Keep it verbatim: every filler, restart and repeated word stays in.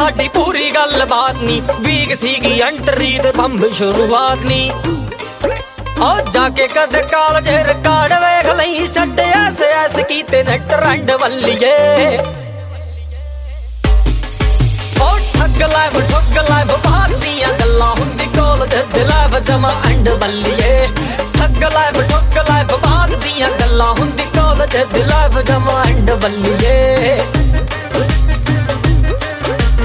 साडी पूरी गलबात नी week सीगी entry ते बंब शुरुआत नी ओ जाके कद कॉलेज रिकॉर्ड वेख लई सड्डे ऐसे ऐसे कीते ने ट्रेंड वल्लीए ओ ठग लाइव ठग लाइव बात दियां गल्लां हुंदी कॉलेज दे लाइव जमा एंड वल्लीए ठग लाइव ठग लाइव बात दियां गल्लां हुंदी कॉलेज दे लाइव जमा एंड वल्लीए